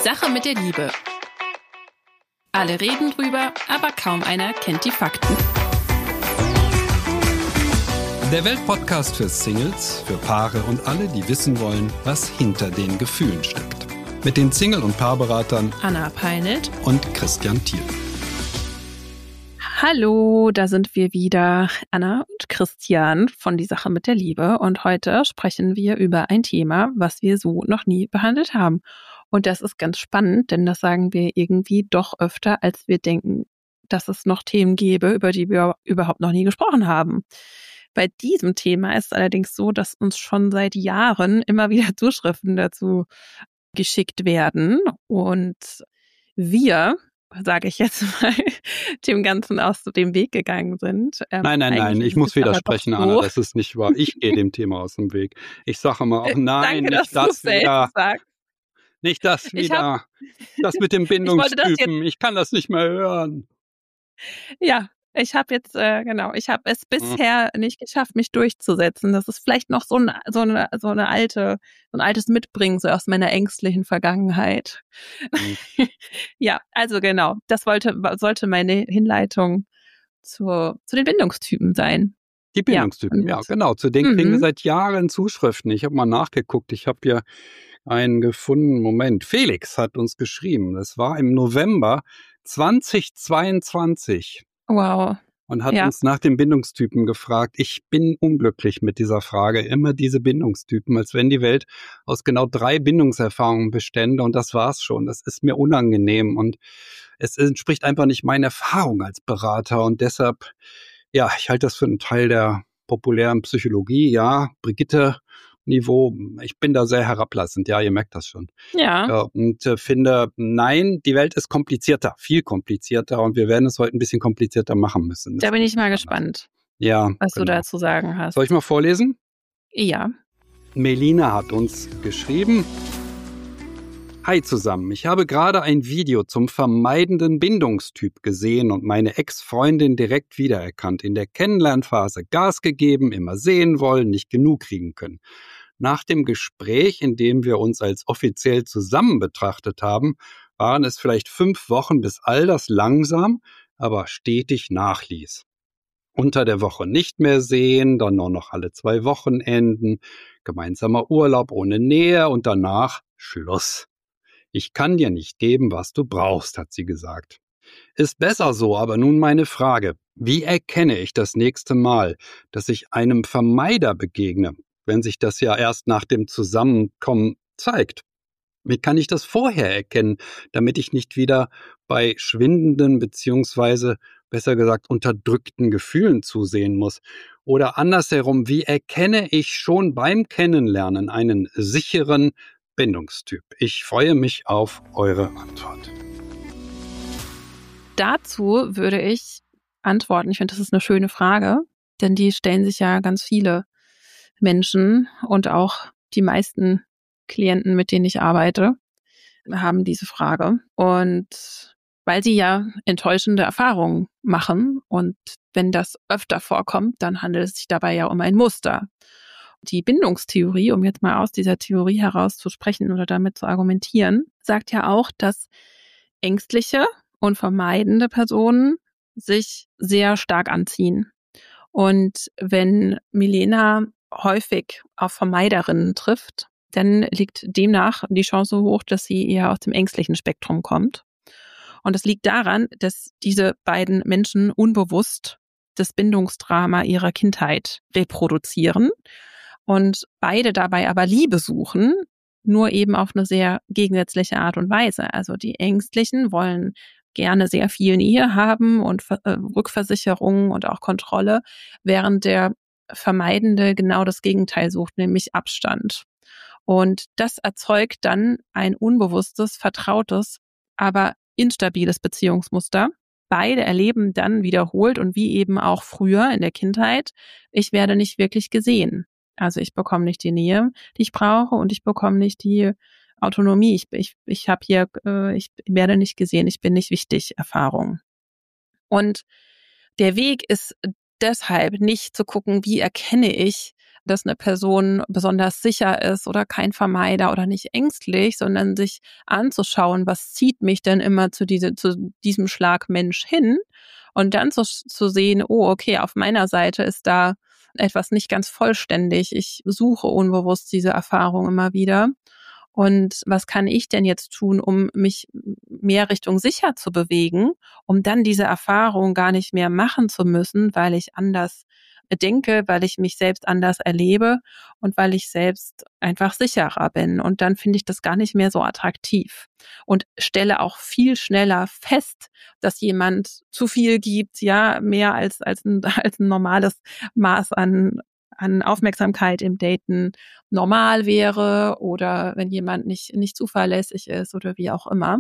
Sache mit der Liebe. Alle reden drüber, aber kaum einer kennt die Fakten. Der Weltpodcast für Singles, für Paare und alle, die wissen wollen, was hinter den Gefühlen steckt. Mit den Single- und Paarberatern Anna Peinelt und Christian Thiel. Hallo, da sind wir wieder, Anna und Christian von Die Sache mit der Liebe. Und heute sprechen wir über ein Thema, was wir so noch nie behandelt haben. Und das ist ganz spannend, denn das sagen wir irgendwie doch öfter, als wir denken, dass es noch Themen gäbe, über die wir überhaupt noch nie gesprochen haben. Bei diesem Thema ist es allerdings so, dass uns schon seit Jahren immer wieder Zuschriften dazu geschickt werden. Und wir, sage ich jetzt mal, dem Ganzen aus dem Weg gegangen sind. Nein, ich muss widersprechen, Anna, das ist nicht wahr. Ich gehe dem Thema aus dem Weg. Ich sage immer auch nein, danke, nicht das wieder. Sagst. Nicht das wieder. Das mit dem Bindungstypen. Ich kann das nicht mehr hören. Ja, ich habe es bisher nicht geschafft, mich durchzusetzen. Das ist vielleicht noch so ein altes Mitbringen so aus meiner ängstlichen Vergangenheit. Ja, also genau, das sollte meine Hinleitung zu den Bindungstypen sein. Die Bindungstypen, ja, genau. Zu denen kriegen wir seit Jahren Zuschriften. Ich habe mal nachgeguckt. Ich habe ja einen gefunden. Moment. Felix hat uns geschrieben. Das war im November 2022. Wow. Und hat uns nach den Bindungstypen gefragt. Ich bin unglücklich mit dieser Frage. Immer diese Bindungstypen, als wenn die Welt aus genau 3 Bindungserfahrungen bestände. Und das war's schon. Das ist mir unangenehm. Und es entspricht einfach nicht meiner Erfahrung als Berater. Und deshalb, ja, ich halte das für einen Teil der populären Psychologie. Ja, Brigitte-Niveau. Ich bin da sehr herablassend. Ja, ihr merkt das schon. Ja. Und finde, nein, die Welt ist komplizierter, viel komplizierter. Und wir werden es heute ein bisschen komplizierter machen müssen. Da bin ich mal gespannt, was du dazu sagen hast. Soll ich mal vorlesen? Ja. Melina hat uns geschrieben. Hi zusammen, ich habe gerade ein Video zum vermeidenden Bindungstyp gesehen und meine Ex-Freundin direkt wiedererkannt. In der Kennenlernphase Gas gegeben, immer sehen wollen, nicht genug kriegen können. Nach dem Gespräch, in dem wir uns als offiziell zusammen betrachtet haben, waren es vielleicht 5 Wochen, bis all das langsam, aber stetig nachließ. Unter der Woche nicht mehr sehen, dann nur noch alle 2 Wochenenden, gemeinsamer Urlaub ohne Nähe und danach Schluss. Ich kann dir nicht geben, was du brauchst, hat sie gesagt. Ist besser so, aber nun meine Frage. Wie erkenne ich das nächste Mal, dass ich einem Vermeider begegne, wenn sich das ja erst nach dem Zusammenkommen zeigt? Wie kann ich das vorher erkennen, damit ich nicht wieder bei schwindenden bzw. besser gesagt unterdrückten Gefühlen zusehen muss? Oder andersherum, wie erkenne ich schon beim Kennenlernen einen sicheren Bindungstyp? Ich freue mich auf eure Antwort. Dazu würde ich antworten. Ich finde, das ist eine schöne Frage, denn die stellen sich ja ganz viele Menschen und auch die meisten Klienten, mit denen ich arbeite, haben diese Frage. Und weil sie ja enttäuschende Erfahrungen machen und wenn das öfter vorkommt, dann handelt es sich dabei ja um ein Muster. Die Bindungstheorie, um jetzt mal aus dieser Theorie heraus zu sprechen oder damit zu argumentieren, sagt ja auch, dass ängstliche und vermeidende Personen sich sehr stark anziehen. Und wenn Milena häufig auf Vermeiderinnen trifft, dann liegt demnach die Chance hoch, dass sie eher aus dem ängstlichen Spektrum kommt. Und das liegt daran, dass diese beiden Menschen unbewusst das Bindungsdrama ihrer Kindheit reproduzieren und beide dabei aber Liebe suchen, nur eben auf eine sehr gegensätzliche Art und Weise. Also die Ängstlichen wollen gerne sehr viel Nähe haben und Rückversicherung und auch Kontrolle, während der Vermeidende genau das Gegenteil sucht, nämlich Abstand. Und das erzeugt dann ein unbewusstes, vertrautes, aber instabiles Beziehungsmuster. Beide erleben dann wiederholt und wie eben auch früher in der Kindheit, ich werde nicht wirklich gesehen. Also ich bekomme nicht die Nähe, die ich brauche und ich bekomme nicht die Autonomie. Ich werde nicht gesehen, ich bin nicht wichtig, Erfahrung. Und der Weg ist deshalb nicht zu gucken, wie erkenne ich dass eine Person besonders sicher ist oder kein Vermeider oder nicht ängstlich, sondern sich anzuschauen, was zieht mich denn immer zu diesem Schlag Mensch hin und dann zu sehen, oh, okay, auf meiner Seite ist da etwas nicht ganz vollständig. Ich suche unbewusst diese Erfahrung immer wieder. Und was kann ich denn jetzt tun, um mich mehr Richtung sicher zu bewegen, um dann diese Erfahrung gar nicht mehr machen zu müssen, weil ich anders denke, weil ich mich selbst anders erlebe und weil ich selbst einfach sicherer bin. Und dann finde ich das gar nicht mehr so attraktiv und stelle auch viel schneller fest, dass jemand zu viel gibt, ja, mehr als als ein normales Maß an Aufmerksamkeit im Daten normal wäre oder wenn jemand nicht zuverlässig ist oder wie auch immer.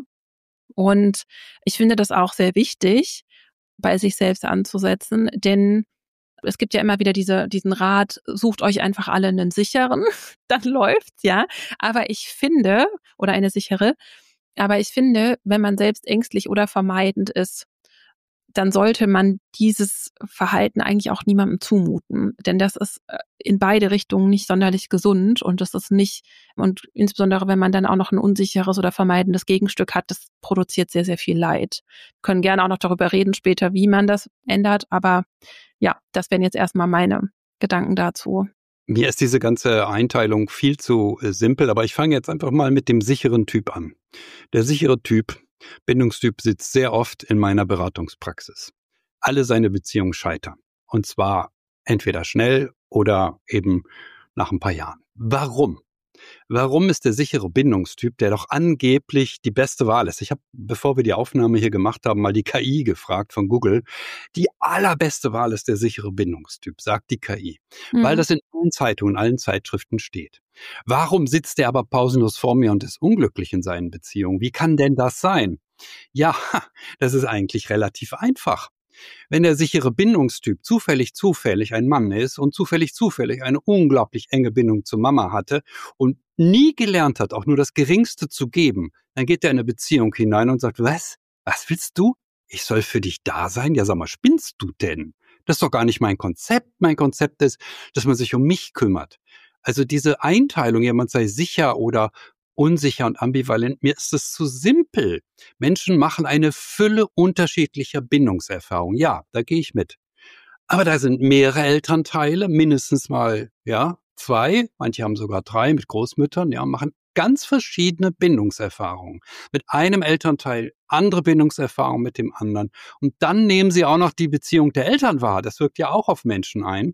Und ich finde das auch sehr wichtig, bei sich selbst anzusetzen, denn es gibt ja immer wieder diesen Rat, sucht euch einfach alle einen sicheren, dann läuft's, ja. Aber ich finde, oder eine sichere, aber ich finde, wenn man selbst ängstlich oder vermeidend ist, dann sollte man dieses Verhalten eigentlich auch niemandem zumuten. Denn das ist in beide Richtungen nicht sonderlich gesund und das ist nicht, und insbesondere wenn man dann auch noch ein unsicheres oder vermeidendes Gegenstück hat, das produziert sehr, sehr viel Leid. Wir können gerne auch noch darüber reden später, wie man das ändert, aber ja, das wären jetzt erstmal meine Gedanken dazu. Mir ist diese ganze Einteilung viel zu simpel, aber ich fange jetzt einfach mal mit dem sicheren Typ an. Der sichere Typ, Bindungstyp, sitzt sehr oft in meiner Beratungspraxis. Alle seine Beziehungen scheitern. Und zwar entweder schnell oder eben nach ein paar Jahren. Warum? Warum ist der sichere Bindungstyp, der doch angeblich die beste Wahl ist? Ich habe, bevor wir die Aufnahme hier gemacht haben, mal die KI gefragt von Google. Die allerbeste Wahl ist der sichere Bindungstyp, sagt die KI, weil das in allen Zeitungen, in allen Zeitschriften steht. Warum sitzt der aber pausenlos vor mir und ist unglücklich in seinen Beziehungen? Wie kann denn das sein? Ja, das ist eigentlich relativ einfach. Wenn der sichere Bindungstyp zufällig ein Mann ist und zufällig eine unglaublich enge Bindung zur Mama hatte und nie gelernt hat, auch nur das Geringste zu geben, dann geht er in eine Beziehung hinein und sagt, was? Was willst du? Ich soll für dich da sein? Ja, sag mal, spinnst du denn? Das ist doch gar nicht mein Konzept. Mein Konzept ist, dass man sich um mich kümmert. Also diese Einteilung, jemand sei sicher oder unsicher und ambivalent, mir ist es zu simpel. Menschen machen eine Fülle unterschiedlicher Bindungserfahrungen. Ja, da gehe ich mit. Aber da sind mehrere Elternteile, mindestens mal, ja, 2, manche haben sogar 3 mit Großmüttern, ja, machen ganz verschiedene Bindungserfahrungen. Mit einem Elternteil andere Bindungserfahrungen mit dem anderen. Und dann nehmen sie auch noch die Beziehung der Eltern wahr. Das wirkt ja auch auf Menschen ein.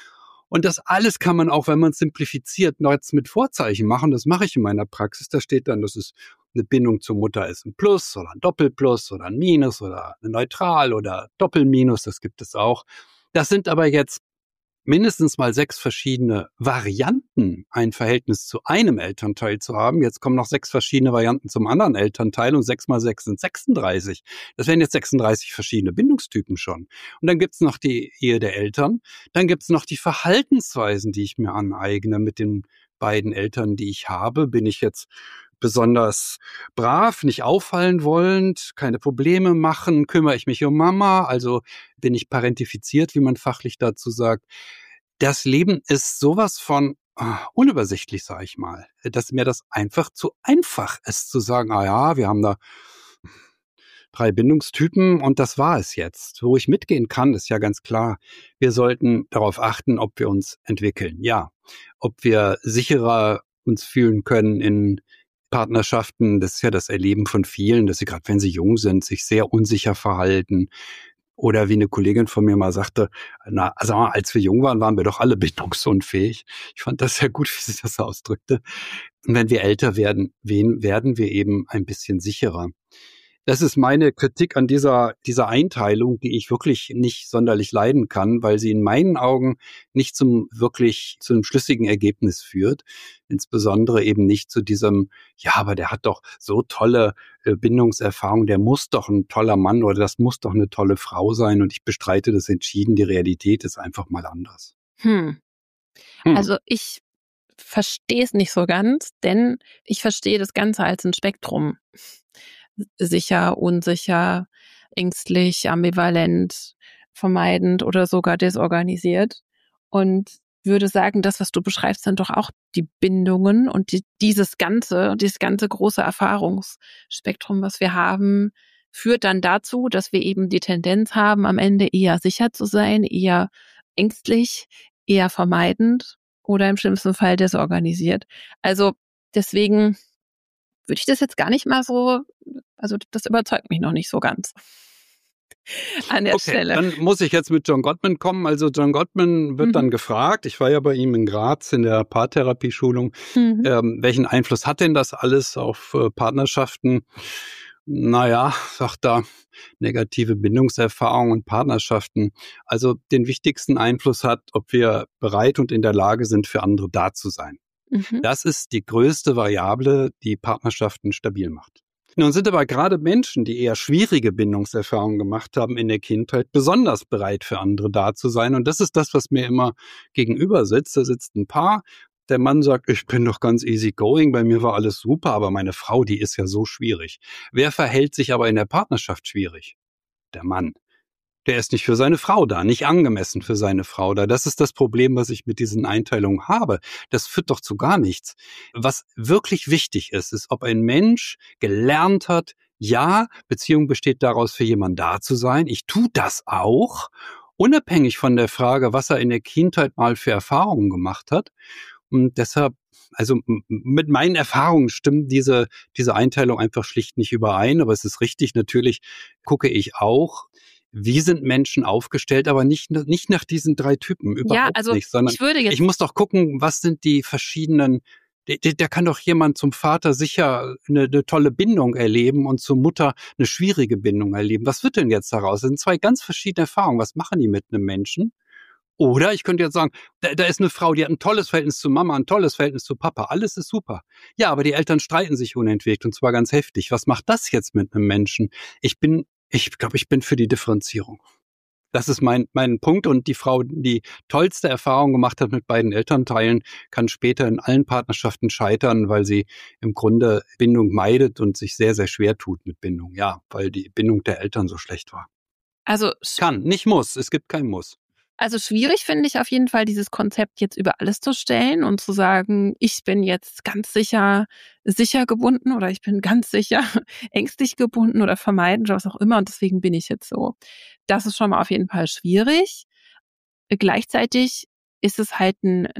Und das alles kann man auch, wenn man es simplifiziert, noch jetzt mit Vorzeichen machen. Das mache ich in meiner Praxis. Da steht dann, dass es eine Bindung zur Mutter ist ein Plus oder ein Doppelplus oder ein Minus oder ein Neutral oder Doppelminus. Das gibt es auch. Das sind aber jetzt mindestens mal 6 verschiedene Varianten, ein Verhältnis zu einem Elternteil zu haben. Jetzt kommen noch 6 verschiedene Varianten zum anderen Elternteil und 6 mal 6 sind 36. Das wären jetzt 36 verschiedene Bindungstypen schon. Und dann gibt's noch die Ehe der Eltern. Dann gibt's noch die Verhaltensweisen, die ich mir aneigne mit den beiden Eltern, die ich habe. Bin ich jetzt besonders brav, nicht auffallen wollend, keine Probleme machen, kümmere ich mich um Mama, also bin ich parentifiziert, wie man fachlich dazu sagt. Das Leben ist sowas von unübersichtlich, sage ich mal, dass mir das einfach zu einfach ist, zu sagen, ja, wir haben da 3 Bindungstypen und das war es jetzt. Wo ich mitgehen kann, ist ja ganz klar, wir sollten darauf achten, ob wir uns entwickeln. Ja, ob wir sicherer uns fühlen können in Partnerschaften, das ist ja das Erleben von vielen, dass sie gerade, wenn sie jung sind, sich sehr unsicher verhalten. Oder wie eine Kollegin von mir mal sagte, na, also als wir jung waren, waren wir doch alle bindungsunfähig. Ich fand das sehr gut, wie sie das ausdrückte. Und wenn wir älter werden, werden wir eben ein bisschen sicherer. Das ist meine Kritik an dieser Einteilung, die ich wirklich nicht sonderlich leiden kann, weil sie in meinen Augen nicht zu einem schlüssigen Ergebnis führt. Insbesondere eben nicht zu diesem, ja, aber der hat doch so tolle Bindungserfahrung, der muss doch ein toller Mann oder das muss doch eine tolle Frau sein. Und ich bestreite das entschieden. Die Realität ist einfach mal anders. Also ich verstehe es nicht so ganz, denn ich verstehe das Ganze als ein Spektrum. Sicher, unsicher, ängstlich, ambivalent, vermeidend oder sogar desorganisiert. Und würde sagen, das, was du beschreibst, sind doch auch die Bindungen und dieses ganze große Erfahrungsspektrum, was wir haben, führt dann dazu, dass wir eben die Tendenz haben, am Ende eher sicher zu sein, eher ängstlich, eher vermeidend oder im schlimmsten Fall desorganisiert. Also deswegen würde ich das jetzt gar nicht mal so, also das überzeugt mich noch nicht so ganz an der Stelle. Dann muss ich jetzt mit John Gottman kommen. Also John Gottman wird dann gefragt, ich war ja bei ihm in Graz in der Paartherapie-Schulung, welchen Einfluss hat denn das alles auf Partnerschaften? Naja, sagt er, negative Bindungserfahrungen und Partnerschaften. Also den wichtigsten Einfluss hat, ob wir bereit und in der Lage sind, für andere da zu sein. Das ist die größte Variable, die Partnerschaften stabil macht. Nun sind aber gerade Menschen, die eher schwierige Bindungserfahrungen gemacht haben in der Kindheit, besonders bereit für andere da zu sein. Und das ist das, was mir immer gegenüber sitzt. Da sitzt ein Paar, der Mann sagt, ich bin doch ganz easy going, bei mir war alles super, aber meine Frau, die ist ja so schwierig. Wer verhält sich aber in der Partnerschaft schwierig? Der Mann. Der ist nicht für seine Frau da, nicht angemessen für seine Frau da. Das ist das Problem, was ich mit diesen Einteilungen habe. Das führt doch zu gar nichts. Was wirklich wichtig ist, ist, ob ein Mensch gelernt hat, ja, Beziehung besteht daraus, für jemanden da zu sein. Ich tue das auch, unabhängig von der Frage, was er in der Kindheit mal für Erfahrungen gemacht hat. Und deshalb, also mit meinen Erfahrungen stimmt diese Einteilung einfach schlicht nicht überein. Aber es ist richtig, natürlich gucke ich auch, wie sind Menschen aufgestellt, aber nicht nach diesen 3 Typen, überhaupt nicht, sondern ich muss doch gucken, was sind die verschiedenen, der kann doch jemand zum Vater sicher eine tolle Bindung erleben und zur Mutter eine schwierige Bindung erleben. Was wird denn jetzt daraus? Das sind 2 ganz verschiedene Erfahrungen. Was machen die mit einem Menschen? Oder ich könnte jetzt sagen, da ist eine Frau, die hat ein tolles Verhältnis zu Mama, ein tolles Verhältnis zu Papa, alles ist super. Ja, aber die Eltern streiten sich unentwegt und zwar ganz heftig. Was macht das jetzt mit einem Menschen? Ich glaube, ich bin für die Differenzierung. Das ist mein Punkt. Und die Frau, die tollste Erfahrung gemacht hat mit beiden Elternteilen, kann später in allen Partnerschaften scheitern, weil sie im Grunde Bindung meidet und sich sehr, sehr schwer tut mit Bindung. Ja, weil die Bindung der Eltern so schlecht war. Also kann, nicht muss. Es gibt kein Muss. Also schwierig finde ich auf jeden Fall, dieses Konzept jetzt über alles zu stellen und zu sagen, ich bin jetzt ganz sicher gebunden oder ich bin ganz sicher ängstlich gebunden oder vermeidend oder was auch immer und deswegen bin ich jetzt so. Das ist schon mal auf jeden Fall schwierig. Gleichzeitig ist es halt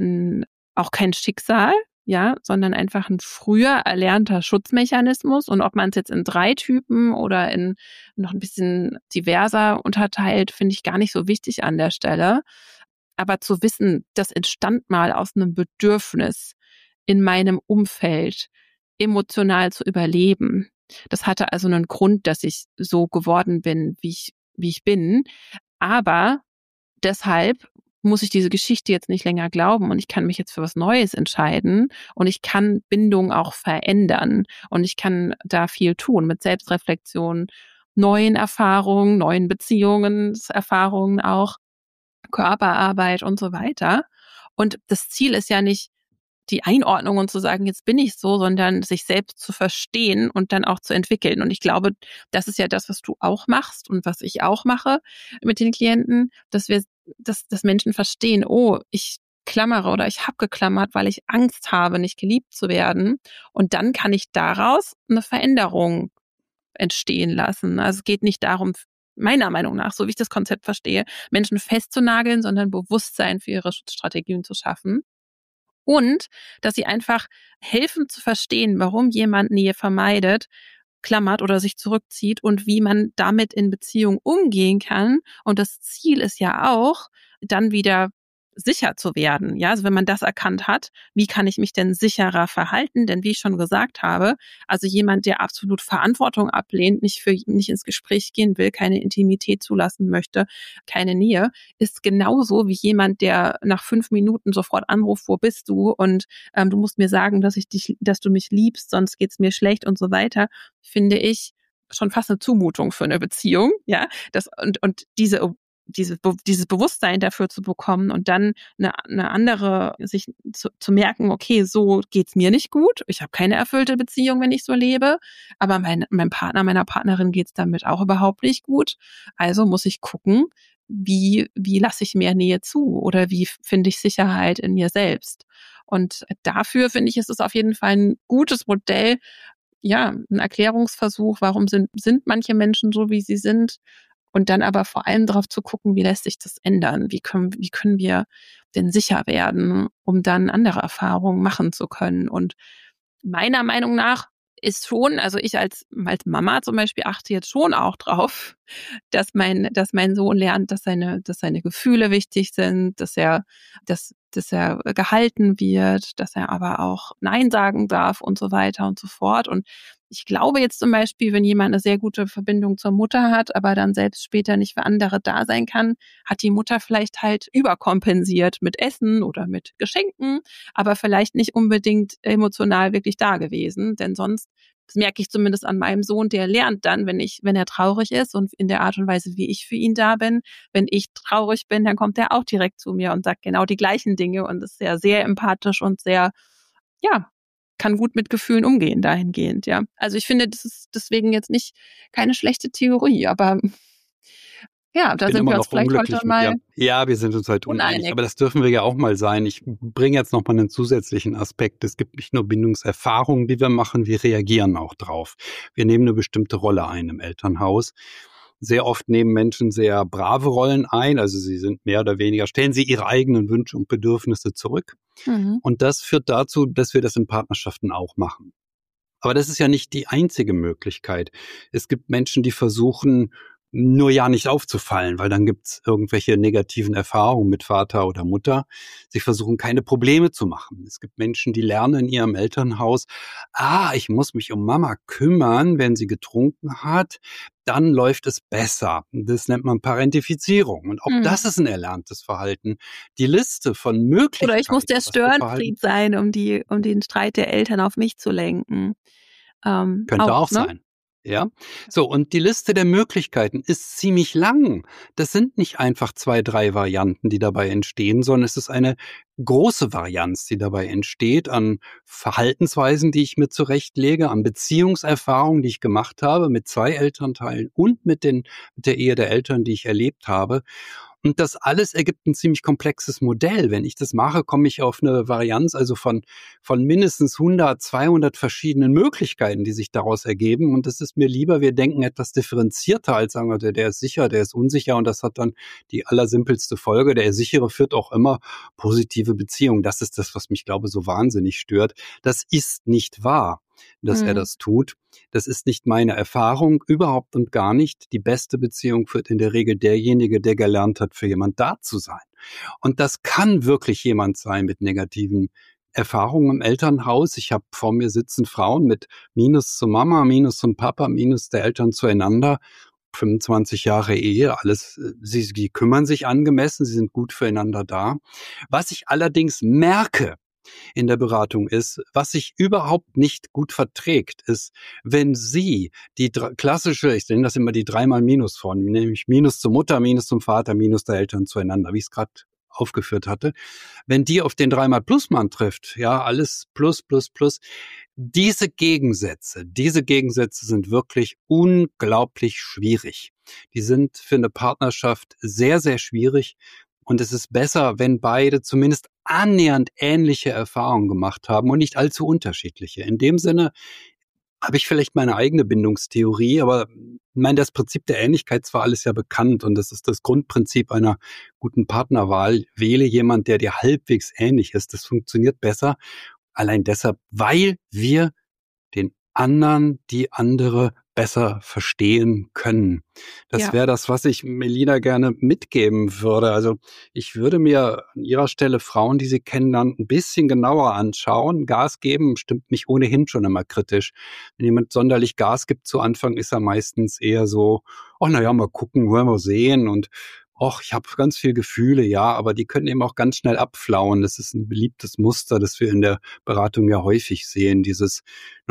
auch kein Schicksal, ja, sondern einfach ein früher erlernter Schutzmechanismus. Und ob man es jetzt in 3 Typen oder in noch ein bisschen diverser unterteilt, finde ich gar nicht so wichtig an der Stelle. Aber zu wissen, das entstand mal aus einem Bedürfnis in meinem Umfeld, emotional zu überleben. Das hatte also einen Grund, dass ich so geworden bin, wie ich bin. Aber deshalb muss ich diese Geschichte jetzt nicht länger glauben und ich kann mich jetzt für was Neues entscheiden und ich kann Bindung auch verändern und ich kann da viel tun mit Selbstreflexion, neuen Erfahrungen, neuen Beziehungserfahrungen auch, Körperarbeit und so weiter. Und das Ziel ist ja nicht die Einordnung und zu sagen, jetzt bin ich so, sondern sich selbst zu verstehen und dann auch zu entwickeln. Und ich glaube, das ist ja das, was du auch machst und was ich auch mache mit den Klienten, dass Menschen verstehen, oh, ich klammere oder ich habe geklammert, weil ich Angst habe, nicht geliebt zu werden. Und dann kann ich daraus eine Veränderung entstehen lassen. Also es geht nicht darum, meiner Meinung nach, so wie ich das Konzept verstehe, Menschen festzunageln, sondern Bewusstsein für ihre Schutzstrategien zu schaffen. Und dass sie einfach helfen zu verstehen, warum jemand Nähe vermeidet, klammert oder sich zurückzieht und wie man damit in Beziehung umgehen kann. Und das Ziel ist ja auch, dann wieder sicher zu werden. Ja, also wenn man das erkannt hat, wie kann ich mich denn sicherer verhalten? Denn wie ich schon gesagt habe, also jemand, der absolut Verantwortung ablehnt, nicht ins Gespräch gehen will, keine Intimität zulassen möchte, keine Nähe, ist genauso wie jemand, der nach 5 Minuten sofort anruft, wo bist du? Und du musst mir sagen, dass du mich liebst, sonst geht's mir schlecht und so weiter, finde ich schon fast eine Zumutung für eine Beziehung. Ja, und dieses Bewusstsein dafür zu bekommen und dann eine andere, sich zu merken, okay, so geht's mir nicht gut. Ich habe keine erfüllte Beziehung, wenn ich so lebe, aber meinem Partner, meiner Partnerin geht's damit auch überhaupt nicht gut. Also muss ich gucken, wie lasse ich mehr Nähe zu oder wie finde ich Sicherheit in mir selbst? Und dafür finde ich, ist es auf jeden Fall ein gutes Modell, ja, ein Erklärungsversuch, warum sind manche Menschen so, wie sie sind, und dann aber vor allem darauf zu gucken, wie lässt sich das ändern? Wie können wir denn sicher werden, um dann andere Erfahrungen machen zu können? Und meiner Meinung nach ist schon, also ich als Mama zum Beispiel achte jetzt schon auch drauf, dass mein Sohn lernt, dass seine Gefühle wichtig sind, dass er gehalten wird, dass er aber auch Nein sagen darf und so weiter und so fort. Und ich glaube jetzt zum Beispiel, wenn jemand eine sehr gute Verbindung zur Mutter hat, aber dann selbst später nicht für andere da sein kann, hat die Mutter vielleicht halt überkompensiert mit Essen oder mit Geschenken, aber vielleicht nicht unbedingt emotional wirklich da gewesen, denn sonst, das merke ich zumindest an meinem Sohn, der lernt dann, wenn er traurig ist und in der Art und Weise, wie ich für ihn da bin. Wenn ich traurig bin, dann kommt er auch direkt zu mir und sagt genau die gleichen Dinge und ist sehr, sehr empathisch und sehr, ja, kann gut mit Gefühlen umgehen dahingehend, ja. Also ich finde, das ist deswegen jetzt nicht keine schlechte Theorie, aber ja, da Bin sind immer wir uns noch vielleicht heute unglücklich mit mal ihr. Ja, wir sind uns halt uneinig, uneinig. aber das dürfen wir ja auch mal sein. Ich bringe jetzt noch mal einen zusätzlichen Aspekt. Es gibt nicht nur Bindungserfahrungen, die wir machen, wir reagieren auch drauf. Wir nehmen eine bestimmte Rolle ein im Elternhaus. Sehr oft nehmen Menschen sehr brave Rollen ein, also sie sind mehr oder weniger, stellen sie ihre eigenen Wünsche und Bedürfnisse zurück. Mhm. Und das führt dazu, dass wir das in Partnerschaften auch machen. Aber das ist ja nicht die einzige Möglichkeit. Es gibt Menschen, die versuchen, nur ja nicht aufzufallen, weil dann gibt's irgendwelche negativen Erfahrungen mit Vater oder Mutter. Sie versuchen, keine Probleme zu machen. Es gibt Menschen, die lernen in ihrem Elternhaus, ich muss mich um Mama kümmern, wenn sie getrunken hat, dann läuft es besser. Das nennt man Parentifizierung. Und auch Mhm. das ist ein erlerntes Verhalten. Die Liste von Oder ich muss Möglichkeiten, der was für Verhalten Störenfried sein, um den Streit der Eltern auf mich zu lenken. könnte Auch, auch ne? sein. Ja, so, und die Liste der Möglichkeiten ist ziemlich lang. Das sind nicht einfach 2, 3 Varianten, die dabei entstehen, sondern es ist eine große Varianz, die dabei entsteht an Verhaltensweisen, die ich mir zurechtlege, an Beziehungserfahrungen, die ich gemacht habe mit 2 Elternteilen und mit der Ehe der Eltern, die ich erlebt habe. Und das alles ergibt ein ziemlich komplexes Modell. Wenn ich das mache, komme ich auf eine Varianz, also von mindestens 100, 200 verschiedenen Möglichkeiten, die sich daraus ergeben. Und es ist mir lieber, wir denken etwas differenzierter, als sagen wir, der ist sicher, der ist unsicher. Und das hat dann die allersimpelste Folge. Der sichere führt auch immer positive Beziehungen. Das ist das, was mich, glaube ich, so wahnsinnig stört. Das ist nicht wahr, dass er Mhm. das tut. Das ist nicht meine Erfahrung, überhaupt und gar nicht. Die beste Beziehung führt in der Regel derjenige, der gelernt hat, für jemand da zu sein. Und das kann wirklich jemand sein mit negativen Erfahrungen im Elternhaus. Ich habe vor mir sitzen Frauen mit Minus zur Mama, Minus zum Papa, Minus der Eltern zueinander. 25 Jahre Ehe, alles, sie kümmern sich angemessen, sie sind gut füreinander da. Was ich allerdings merke in der Beratung ist, was sich überhaupt nicht gut verträgt, ist, wenn Sie die klassische, ich nenne das immer die 3-mal Minus vornehmen, nämlich Minus zur Mutter, Minus zum Vater, Minus der Eltern zueinander, wie ich es gerade aufgeführt hatte. Wenn die auf den 3-mal Plusmann trifft, ja, alles plus, plus, plus, diese Gegensätze sind wirklich unglaublich schwierig. Die sind für eine Partnerschaft sehr, sehr schwierig. Und es ist besser, wenn beide zumindest annähernd ähnliche Erfahrungen gemacht haben und nicht allzu unterschiedliche. In dem Sinne habe ich vielleicht meine eigene Bindungstheorie, aber ich meine, das Prinzip der Ähnlichkeit ist zwar alles ja bekannt und das ist das Grundprinzip einer guten Partnerwahl. Wähle jemand, der dir halbwegs ähnlich ist. Das funktioniert besser. Allein deshalb, weil wir den anderen, die andere besser verstehen können. Das Ja. wäre das, was ich Melina gerne mitgeben würde. Also ich würde mir an ihrer Stelle Frauen, die sie kennenlernen, ein bisschen genauer anschauen. Gas geben stimmt mich ohnehin schon immer kritisch. Wenn jemand sonderlich Gas gibt zu Anfang, ist er meistens eher so, mal gucken, wollen wir sehen und ich habe ganz viel Gefühle, ja, aber die können eben auch ganz schnell abflauen. Das ist ein beliebtes Muster, das wir in der Beratung ja häufig sehen. Dieses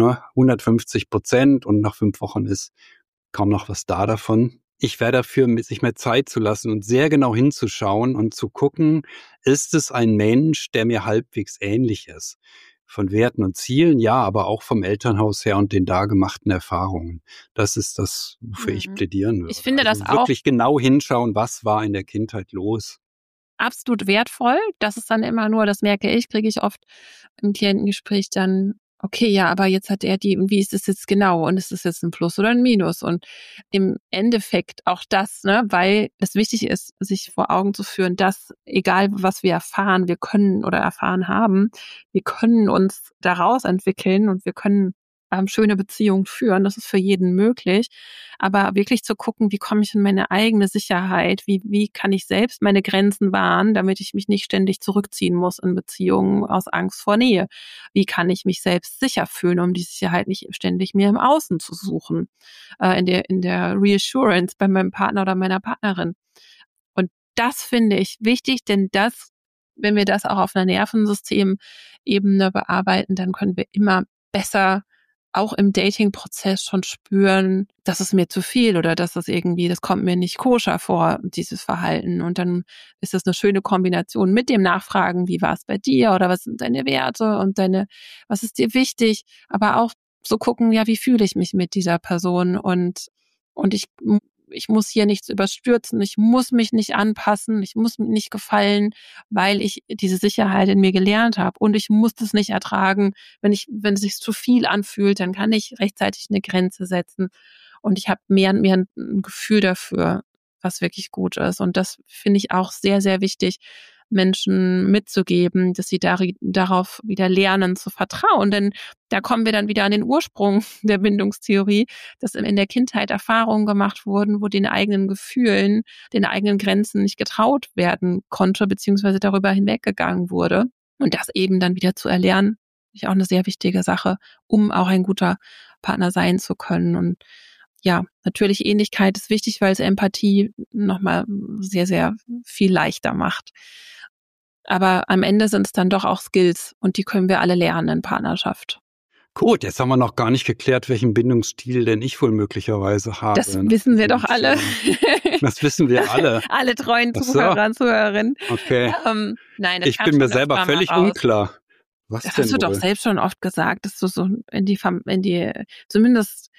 150% und nach 5 Wochen ist kaum noch was da davon. Ich wäre dafür, sich mehr Zeit zu lassen und sehr genau hinzuschauen und zu gucken, ist es ein Mensch, der mir halbwegs ähnlich ist? von Werten und Zielen, ja, aber auch vom Elternhaus her und den da gemachten Erfahrungen. Das ist das, wofür ich plädieren würde. Ich finde also das auch wirklich genau hinschauen, was war in der Kindheit los. absolut wertvoll. Das ist dann immer nur, das merke ich, kriege ich oft im Klientengespräch dann, okay, ja, aber jetzt hat er die, und wie ist es jetzt genau? Und ist es jetzt ein Plus oder ein Minus? Und im Endeffekt auch das, ne, weil es wichtig ist, sich vor Augen zu führen, dass egal was wir erfahren, wir können oder erfahren haben, wir können uns daraus entwickeln und wir können schöne Beziehungen führen. Das ist für jeden möglich. Aber wirklich zu gucken, wie komme ich in meine eigene Sicherheit? Wie kann ich selbst meine Grenzen wahren, damit ich mich nicht ständig zurückziehen muss in Beziehungen aus Angst vor Nähe? Wie kann ich mich selbst sicher fühlen, um die Sicherheit nicht ständig mir im Außen zu suchen? In der Reassurance bei meinem Partner oder meiner Partnerin. Und das finde ich wichtig, denn wenn wir das auch auf einer Nervensystemebene bearbeiten, dann können wir immer besser auch im Dating-Prozess schon spüren, das ist mir zu viel oder das kommt mir nicht koscher vor, dieses Verhalten. Und dann ist das eine schöne Kombination mit dem Nachfragen, wie war es bei dir oder was sind deine Werte und was ist dir wichtig, aber auch so gucken, ja, wie fühle ich mich mit dieser Person und ich muss hier nichts überstürzen, ich muss mich nicht anpassen, ich muss mir nicht gefallen, weil ich diese Sicherheit in mir gelernt habe und ich muss das nicht ertragen. Wenn es sich zu viel anfühlt, dann kann ich rechtzeitig eine Grenze setzen und ich habe mehr und mehr ein Gefühl dafür, was wirklich gut ist. Und das finde ich auch sehr, sehr wichtig, Menschen mitzugeben, dass sie darauf wieder lernen zu vertrauen. Denn da kommen wir dann wieder an den Ursprung der Bindungstheorie, dass in der Kindheit Erfahrungen gemacht wurden, wo den eigenen Gefühlen, den eigenen Grenzen nicht getraut werden konnte, beziehungsweise darüber hinweggegangen wurde. Und das eben dann wieder zu erlernen, ist auch eine sehr wichtige Sache, um auch ein guter Partner sein zu können. Und ja, natürlich Ähnlichkeit ist wichtig, weil es Empathie nochmal sehr, sehr viel leichter macht. Aber am Ende sind es dann doch auch Skills und die können wir alle lernen in Partnerschaft. Gut, jetzt haben wir noch gar nicht geklärt, welchen Bindungsstil denn ich wohl möglicherweise habe. Das wissen wir doch alle. Das wissen wir alle. Alle treuen Zuhörer und Zuhörerinnen. Okay. Nein, ich bin mir selber völlig unklar. Was das denn hast du doch selbst schon oft gesagt, dass du so in die zumindest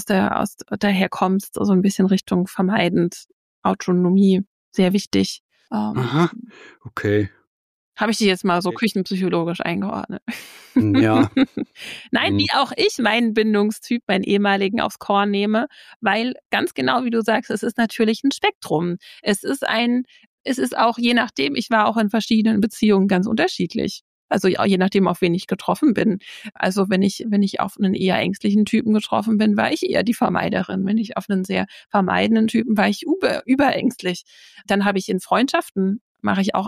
daher kommst, so ein bisschen Richtung vermeidend, Autonomie, sehr wichtig. Aha, okay. Habe ich die jetzt mal so küchenpsychologisch eingeordnet. Ja. Nein, wie auch ich meinen Bindungstyp, meinen ehemaligen, aufs Korn nehme, weil ganz genau wie du sagst, es ist natürlich ein Spektrum. Es ist auch, je nachdem, ich war auch in verschiedenen Beziehungen ganz unterschiedlich. Also je nachdem, auf wen ich getroffen bin. Also wenn ich auf einen eher ängstlichen Typen getroffen bin, war ich eher die Vermeiderin. Wenn ich auf einen sehr vermeidenden Typen war ich überängstlich. Dann habe ich in Freundschaften mache ich auch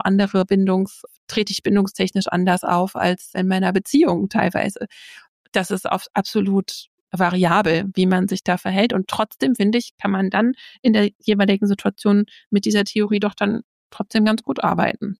trete ich bindungstechnisch anders auf als in meiner Beziehung teilweise. Das ist absolut variabel, wie man sich da verhält. Und trotzdem, finde ich, kann man dann in der jeweiligen Situation mit dieser Theorie doch dann trotzdem ganz gut arbeiten.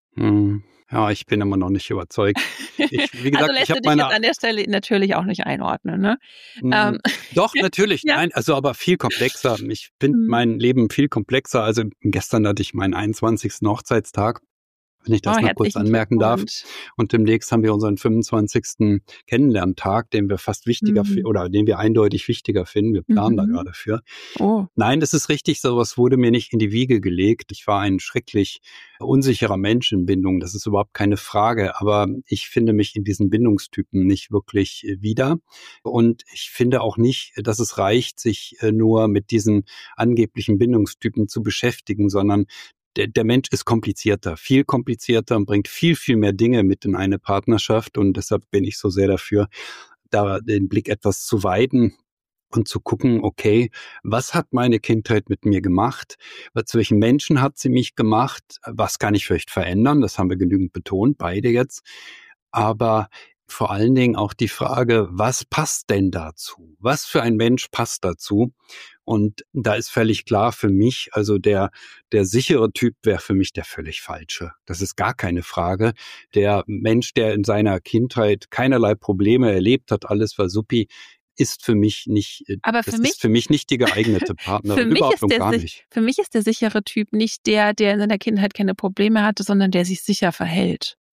Ja, ich bin immer noch nicht überzeugt. Wie gesagt, also lässt du dich jetzt an der Stelle natürlich auch nicht einordnen, ne? Doch, natürlich. Ja. Nein, also aber viel komplexer. Ich finde mein Leben viel komplexer. Also gestern hatte ich meinen 21. Hochzeitstag, wenn ich das mal kurz anmerken darf. Und demnächst haben wir unseren 25. Kennenlerntag, den wir fast wichtiger oder den wir eindeutig wichtiger finden. Wir planen da gerade für. Oh. Nein, das ist richtig. Sowas wurde mir nicht in die Wiege gelegt. Ich war ein schrecklich unsicherer Mensch in Bindung. Das ist überhaupt keine Frage. Aber ich finde mich in diesen Bindungstypen nicht wirklich wieder. Und ich finde auch nicht, dass es reicht, sich nur mit diesen angeblichen Bindungstypen zu beschäftigen, sondern der Mensch ist viel komplizierter und bringt viel, viel mehr Dinge mit in eine Partnerschaft. Und deshalb bin ich so sehr dafür, da den Blick etwas zu weiten und zu gucken, okay, was hat meine Kindheit mit mir gemacht? Zu welchen Menschen hat sie mich gemacht? Was kann ich vielleicht verändern? Das haben wir genügend betont, beide jetzt. Aber vor allen Dingen auch die Frage, was passt denn dazu? Was für ein Mensch passt dazu? Und da ist völlig klar für mich, also der sichere Typ wäre für mich der völlig falsche. Das ist gar keine Frage. Der Mensch, der in seiner Kindheit keinerlei Probleme erlebt hat, alles war supi, ist für mich nicht, ist für mich nicht die geeignete Partnerin, überhaupt und gar nicht. Für mich ist der sichere Typ nicht der in seiner Kindheit keine Probleme hatte, sondern der sich sicher verhält.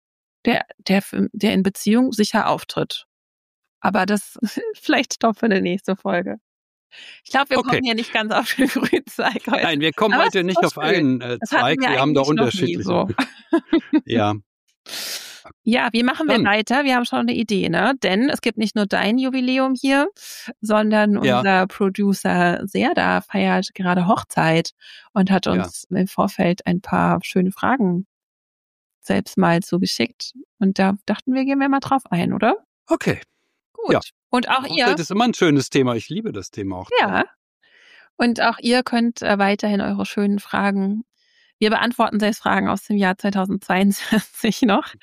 der in Beziehung sicher auftritt. Aber das vielleicht Stopp für eine nächste Folge. Ich glaube, wir kommen hier nicht ganz auf den grünen Zweig heute. Nein, wir kommen heute nicht auf einen Zweig. Wir haben da unterschiedliche. So. Ja. Ja, wie machen wir weiter? Wir haben schon eine Idee, ne? Denn es gibt nicht nur dein Jubiläum hier, sondern unser Producer Serda feiert gerade Hochzeit und hat uns im Vorfeld ein paar schöne Fragen selbst mal so geschickt. Und da dachten wir, gehen wir mal drauf ein, oder? Okay. Gut. Ja. Und auch ihr. Das ist immer ein schönes Thema. Ich liebe das Thema auch. Ja. Und auch ihr könnt weiterhin eure schönen Fragen. Wir beantworten selbst Fragen aus dem Jahr 2022 noch.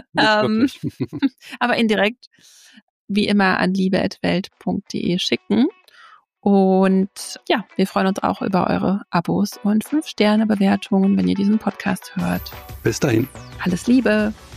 Aber indirekt, wie immer, an liebe@welt.de schicken. Und ja, wir freuen uns auch über eure Abos und 5-Sterne-Bewertungen, wenn ihr diesen Podcast hört. Bis dahin. Alles Liebe.